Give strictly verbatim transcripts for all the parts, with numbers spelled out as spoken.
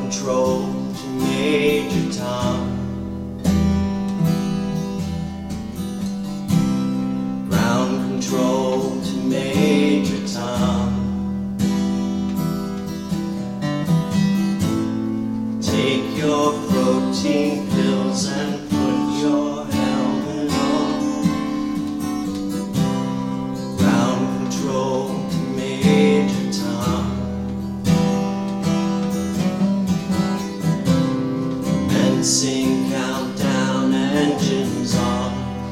control to Major Tom. Ground control to Major Tom. Take your protein pills and put your helmet on. Ground control to Major Tom. Sing countdown, engines on.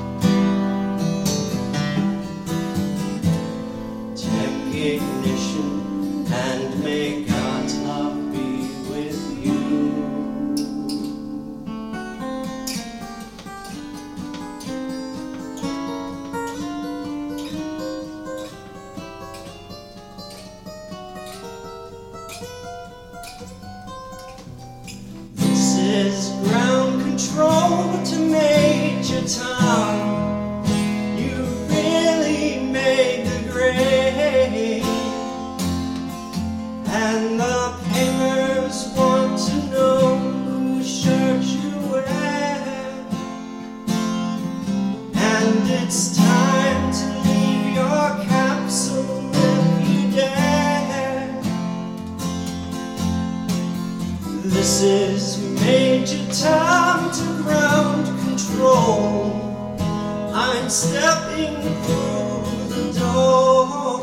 Check ignition and may God's love be with you. This is ground control to Major Tom. You really made the grade, and the papers want to know whose shirt you wear. And it's time to leave your capsule if you dare. This is Major Tom to ground control. I'm stepping through the door,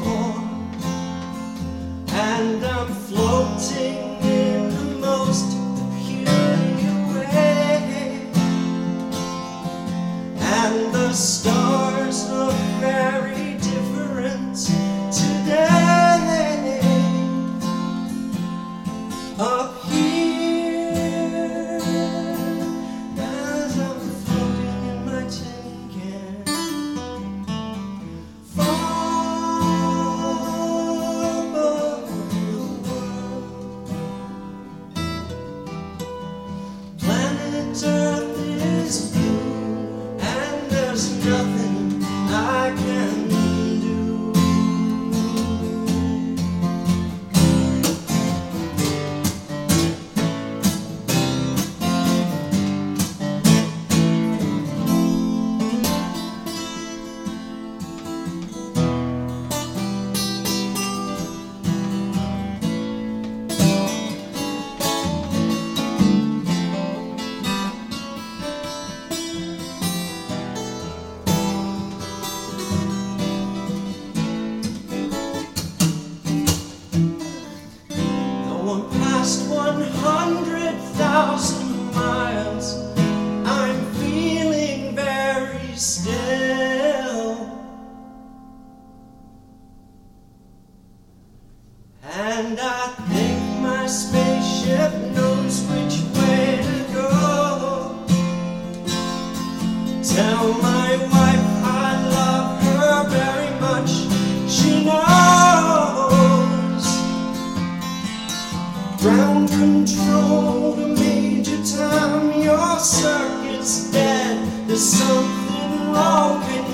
and I'm floating in the most peculiar way. And the stars look very different today. Up here, as I'm floating in my tin can, far above the world. Planet Earth is blue, and there's nothing I can do. Past one hundred thousand miles, I'm feeling very still, and I think my spaceship knows which way to go. Tell my wife I love her very much, she knows. Ground control to Major Tom, your circuit's dead. There's something wrong. Can